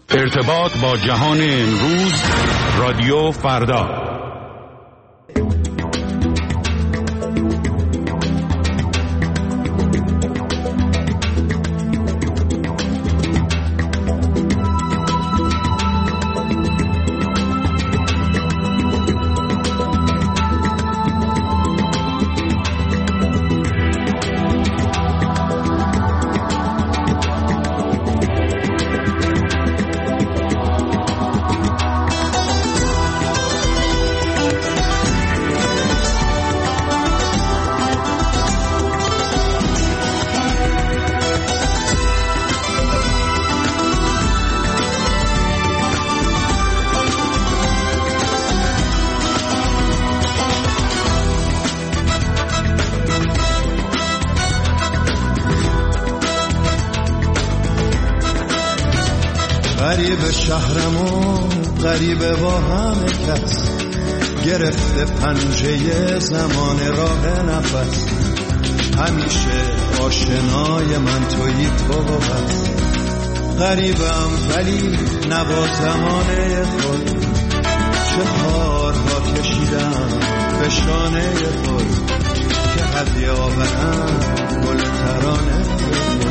ارتباط با جهان امروز، رادیو فردا. غریب شهرمون غریبه با همه کس، گرفته پنجه زمان راه نفس. همیشه آشنای من تویی تو و بس. غریبم ولی نبا زمانه خود، چه کارها کشیدم به شانه خود، که هدیه آورم گل ترانه خود.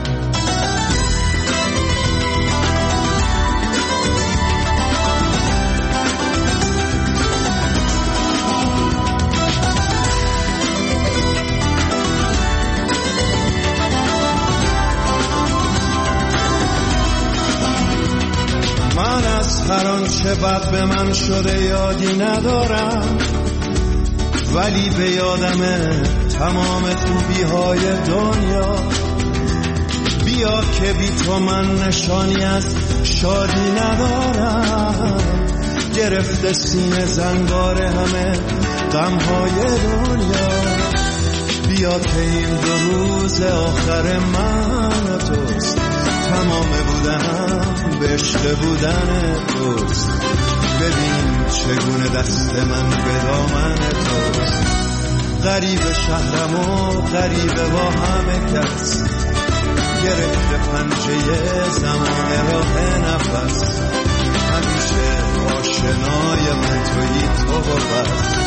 هر آنچه بد به من شده یادی ندارم، ولی به یادمه تمام خوبی های دنیا. بیا که بی تو من نشانی از شادی ندارم، گرفته سینه زنگار همه غم های دنیا. بیا که این 2 روز آخر من و توست، تمام بودنم به عشق بودن توست. ببین چگونه دست من به دامن توست. غریب شهرم و غریب با همه کس، گرفته پنجه زمان راه نفس. همیشه آشنای من تویی تو و بس.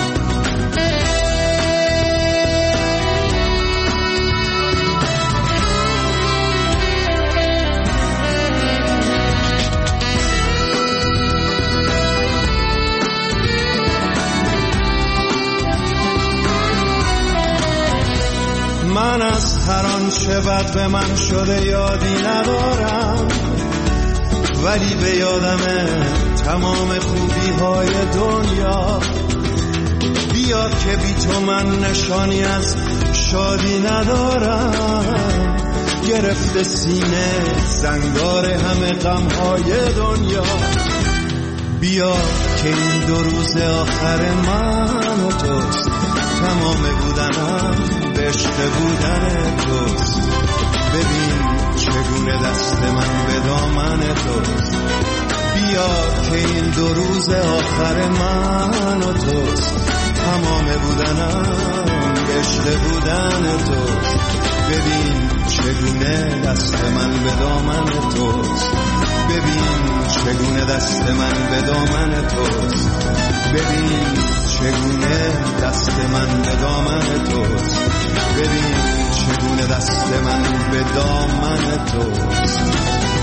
من از هر آنچه بد به من شده یادی ندارم، ولی به یادمه تمام خوبی های دنیا. بیا که بی تو من نشانی از شادی ندارم، گرفته سینه زنگار همه غم های دنیا. بیا که این 2 روز آخر من و توست، تمام بودنم به عشق بودن توست. ببین چگونه دست من به دامن توست. بیا که این 2 روز آخر من و توست، تمام بودنم به عشق بودن توست. ببین چگونه دست من به دامن توست. ببین چگونه دست من به دامن توست. ببین چگونه دست من به دامن توست. ببین چگونه دست من به دامن توست.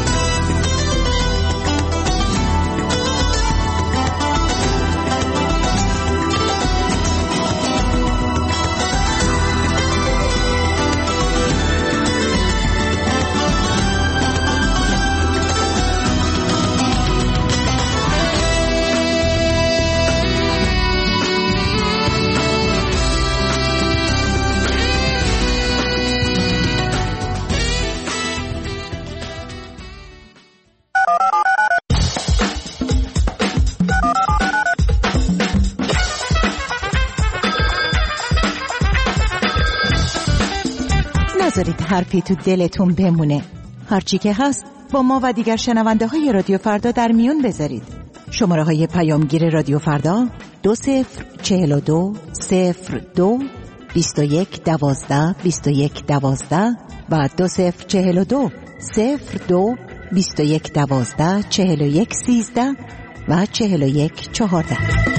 نذارید حرفی تو دلتون بمونه. هرچی که هست با ما و دیگر شنونده های رادیو فردا در میون بذارید. شماره های پیامگیر رادیو فردا 2042 02 21 12 21 12 و 2042 02 2112 4113 و 4114.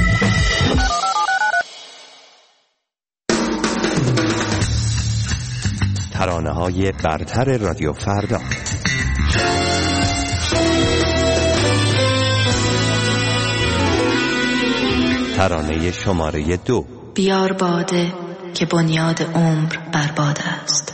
ترانه‌های برتر رادیو فردا. ترانه شماره 2. بیار باده که بنیاد عمر بر باده است.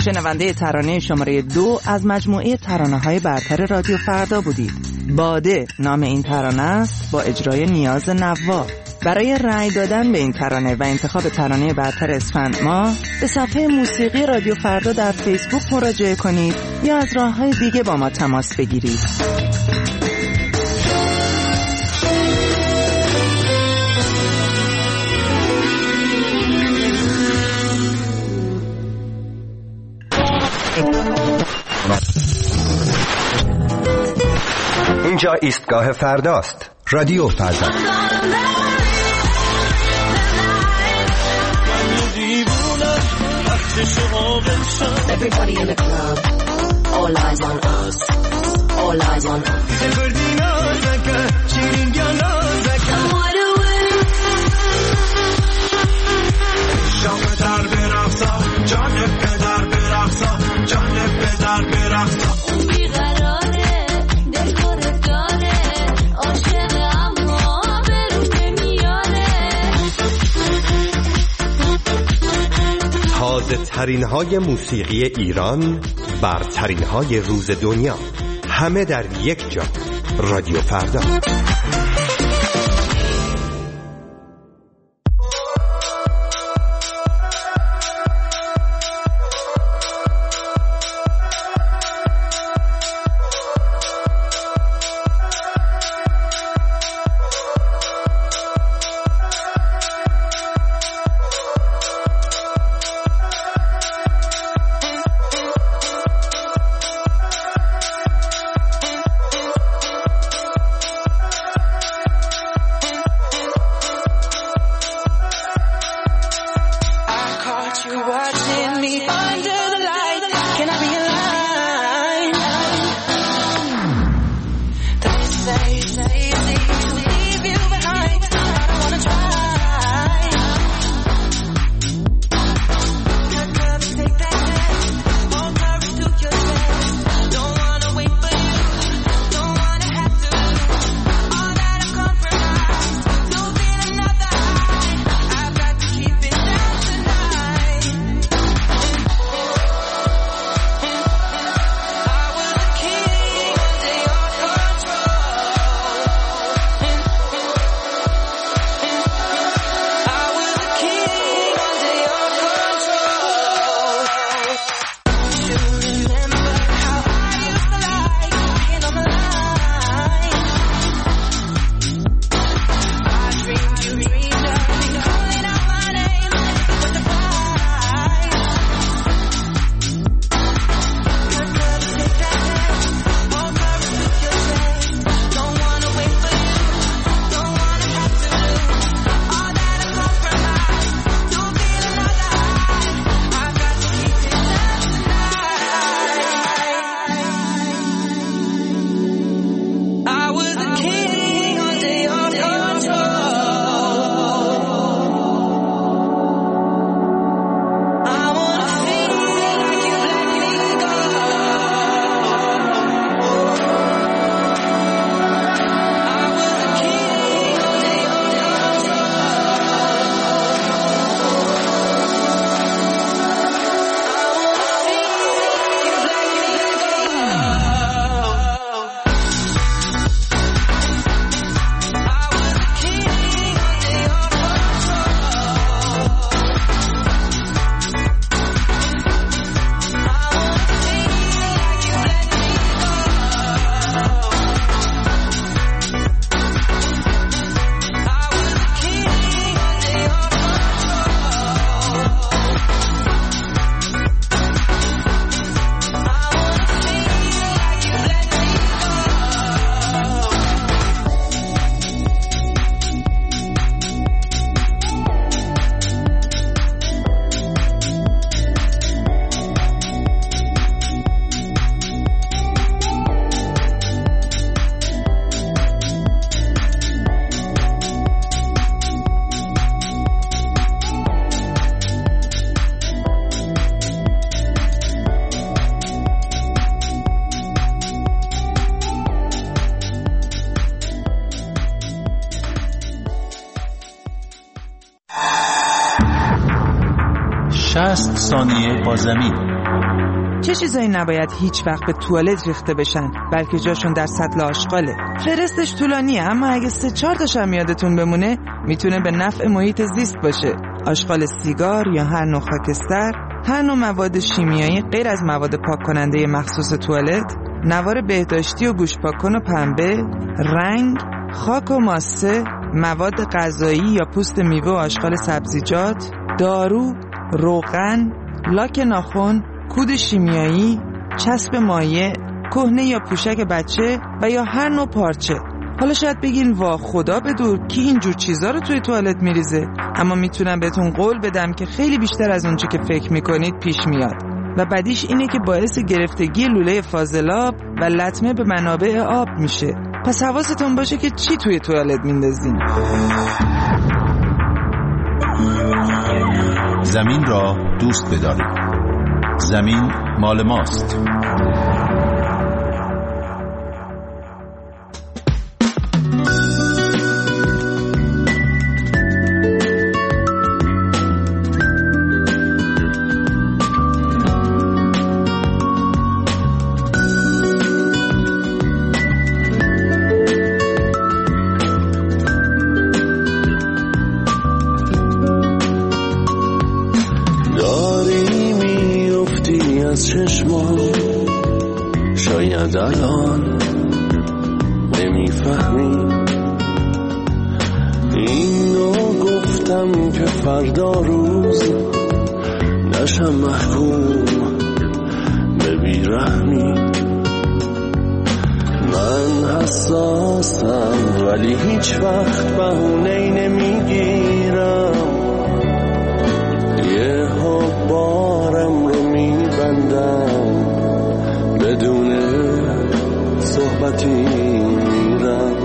شنونده ترانه شماره 2 از مجموعه ترانه‌های برتر رادیو فردا بودید. باده نام این ترانه است با اجرای نیاز نوا. برای رأی دادن به این ترانه و انتخاب ترانه برتر اسفند ماه به صفحه موسیقی رادیو فردا در فیسبوک مراجعه کنید یا از راه‌های دیگه با ما تماس بگیرید. اینجا ایستگاه فرداست. رادیو فردا. Everybody in the club, all eyes on us, all eyes on us. تازه ترین های موسیقی ایران، برترین های روز دنیا، همه در یک جا. رادیو فردا. 60 ثانیه با زمین. چه چیزایی نباید هیچ وقت به توالت ریخته بشن بلکه جاشون در سطل آشغاله؟ فهرستش طولانیه، اما اگه 3-4 تاش هم یادتون بمونه میتونه به نفع محیط زیست باشه. آشغال سیگار یا هر نوع خاکستر، هر نوع مواد شیمیایی غیر از مواد پاک کننده مخصوص توالت، نوار بهداشتی و گوش پاک‌کن و پنبه، رنگ، خاک و ماسه، مواد غذایی یا پوست میوه و آشغال سبزیجات، دارو، روغن، لاک ناخن، کود شیمیایی، چسب مایع، کهنه یا پوشک بچه و یا هر نوع پارچه. حالا شاید بگین وا خدا بدور کی اینجور چیزا رو توی توالت میریزه، اما میتونم بهتون قول بدم که خیلی بیشتر از اونچه که فکر میکنید پیش میاد و بعدیش اینه که باعث گرفتگی لوله فاضلاب و لطمه به منابع آب میشه. پس حواستون باشه که چی توی توالت میندازین. زمین را دوست بدارید. زمین مال ماست. شاید الان نمیفهمی اینو گفتم که فردا روز نشم محکوم به بیرحمی. من حساسم ولی هیچ وقت بهونه‌ای نمیگیرم، یه بارم رو میبندم بدون صحبتی میرم.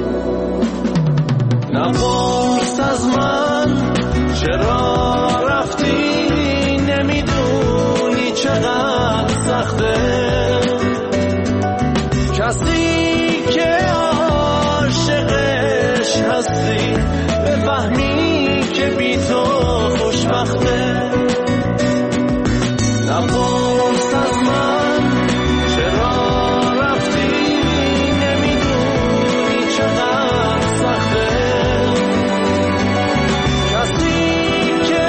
نپرس از من چرا رفتی، نمیدونی چقدر سخته کسی که عاشقش هستی بفهمی که بی تو خوشبخته. نپرس از من چرا رفتی، نمیدونی چقدر سخته کسی که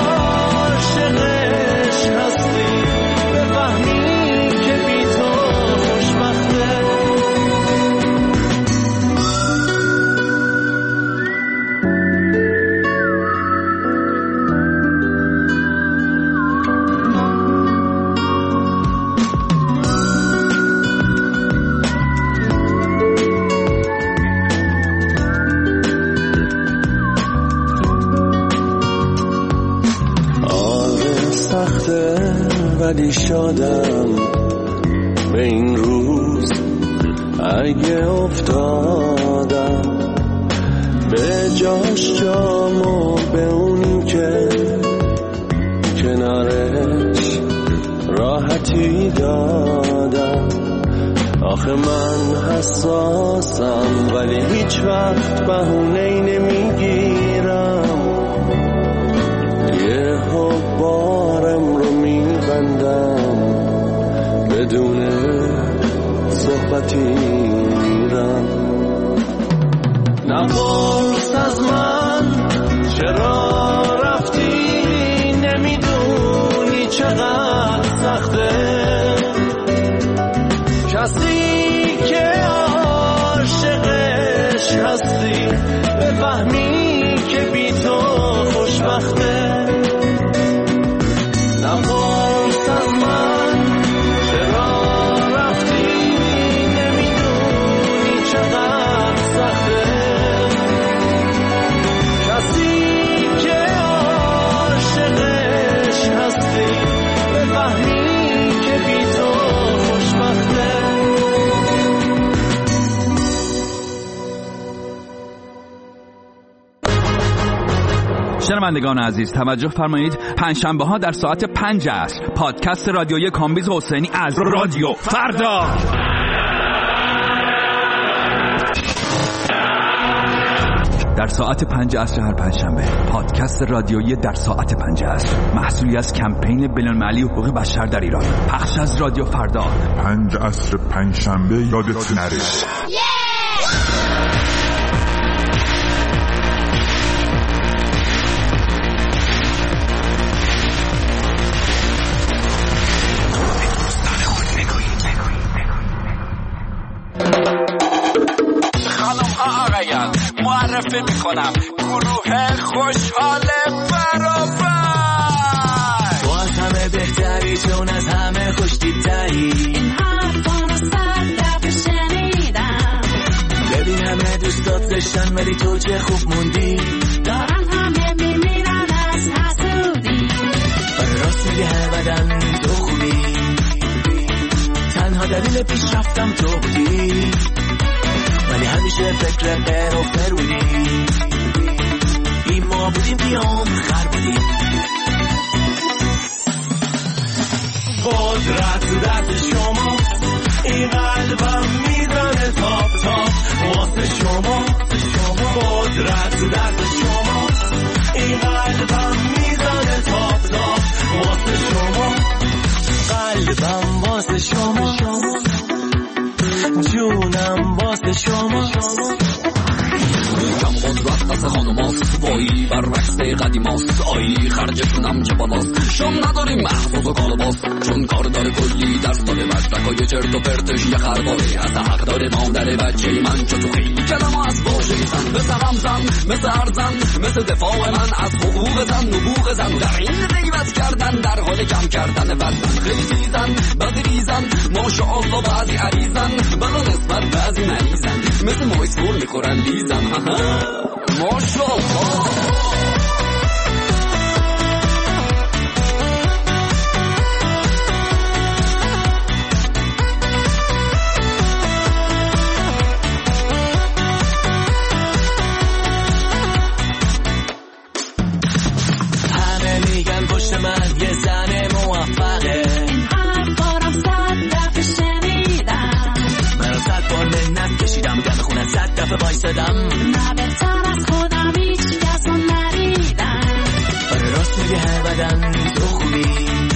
عاشقش هستی بفهمی که بی تو خوشبخته. ولی شادم به این روز اگه افتادم به جاش جامو به اونی که کنارش راحتی دادم. آخه من حساسم ولی هیچ وقت بهونه‌ای نمیگیرم، یه بارم رو میبندم بدون صحبتی میرم. نپرس از من چرا رفتی، نمیدونی چقدر سخته کسی که عاشقش هستی بفهمی که بی تو خوشبخته. نپرس از من چرا رفتی، نمیدونی چقدر سخته کسی که عاشقش هستی بفهمی که بی تو خوشبخته. شنوندگان عزیز توجه فرمایید، پنجشنبه ها در ساعت 5 عصر پادکست رادیویی کامبیز حسینی از رادیو فردا. در ساعت 5 عصر هر پنجشنبه. پادکست رادیویی در ساعت 5 عصر، محصولی از کمپین بین‌المللی حقوق بشر در ایران، پخش از رادیو فردا. 5 عصر پنجشنبه یادت نره. معرفی میکنم گروه خوشحال برابر. تو از همه بهتری، چون از همه خوش‌تیپ‌تری. این حرفا رو 100 دفعه شنیدم. ببین همه دوستات زشتن ولی تو چه خوب موندی. دارن همه میمیرن از حسودی. راست میگه بدن تو خوبی، تنها دلیل پیشرفتم تو بودی. ولی همیشه فکر بر و فر بودی. این ما بودیم بیام خر بودیم. قدرت دست شما، این قلبم میزنه تاپ تاپ واسه شما. قدرت دست شما، این قلبم میزنه تاپ تاپ واسه شما. قلبم واسه شما، جونم واسه شما. کم قدرت دست خانوماست، وایی برعکس قدیماست. آیی خرجتونم چه بالاست، شام نداریم محفوظ و کالباس. چون کار داره کلی درس داره، مشرکای چرت و پرتش یه خرباره. از حق داره مادر بچه من، چو تو خیلی کلمه از باشه زن. مثل همزن، مثل ارزن، مثل دفاع من از حقوق زن، نبوغ زن. در این غیبت کردن در حال کم کردن بدن. خیلی زیزن، بعضی ریزن، ماشاءالله بعضی عریزن، بلا نسبت بعضی مریزن. مثل محیط بول میخورن لیزن. ماشاءالله. همه میگن پشت من یه زن موفقه. این حرفا رو 100 دفعه شنیدم. من رو 100 بار منت کشیدم، دم خونت 100 دفعه وایسادم. نه بهتر از خودم هیچ کس رو ندیدم. راست میگه هر بدن تو خوبی،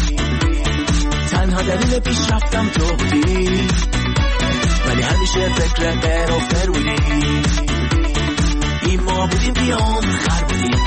تنها دلیل پیشرفتم تو بودی. ولی همیشه فکر بر و فر بودی. این ما بودیم بیام خر بودیم.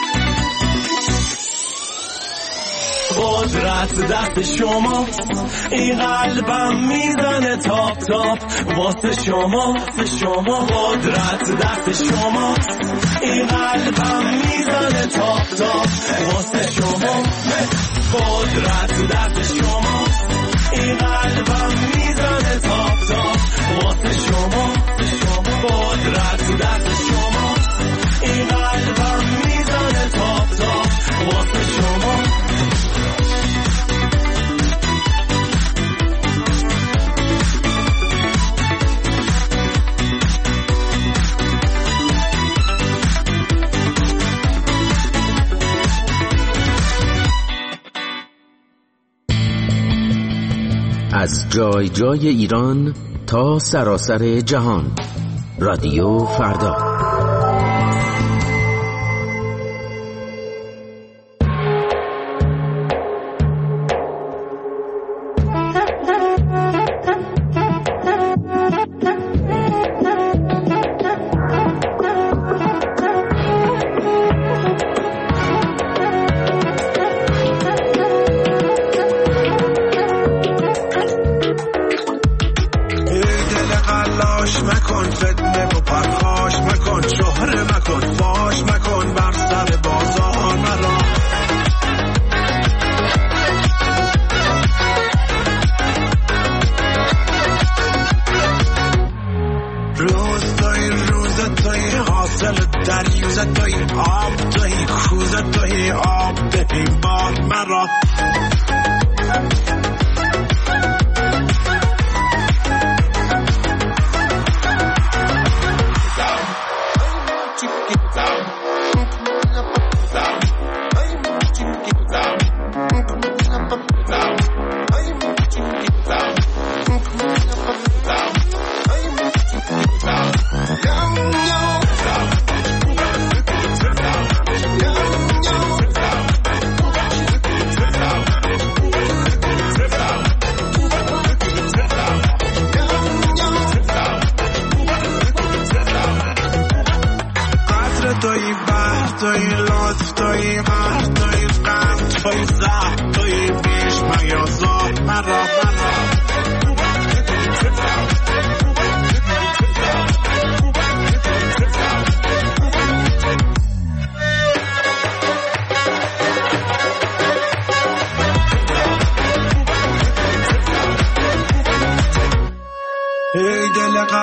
قدرت دست شما، این قلبم میزنه تاپ تاپ واسه شما. قدرت دست شما، این قلبم میزنه تاپ تاپ واسه شما. قدرت دست شما، این قلبم میزنه تاپ تاپ واسه شما. قدرت دست شما، این قلبم میزنه تاپ تاپ واسه شما. از جای جای ایران تا سراسر جهان، رادیو فردا.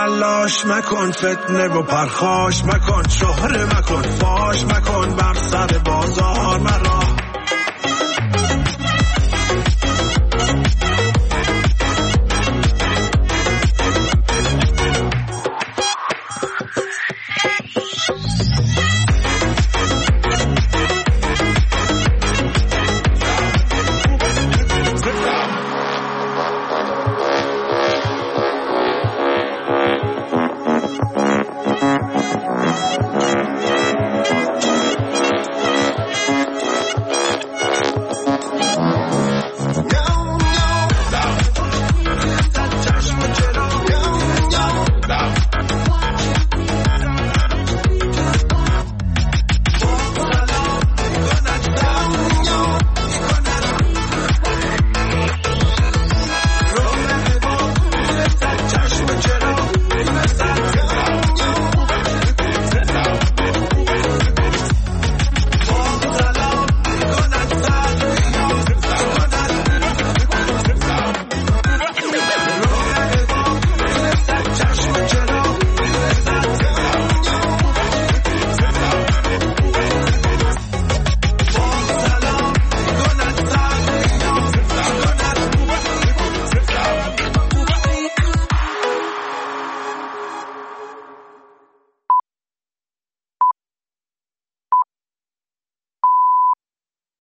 تلاش مکن، فتنه و پرخاش مکن، شهره مکن، فاش مکن، بر سر بازار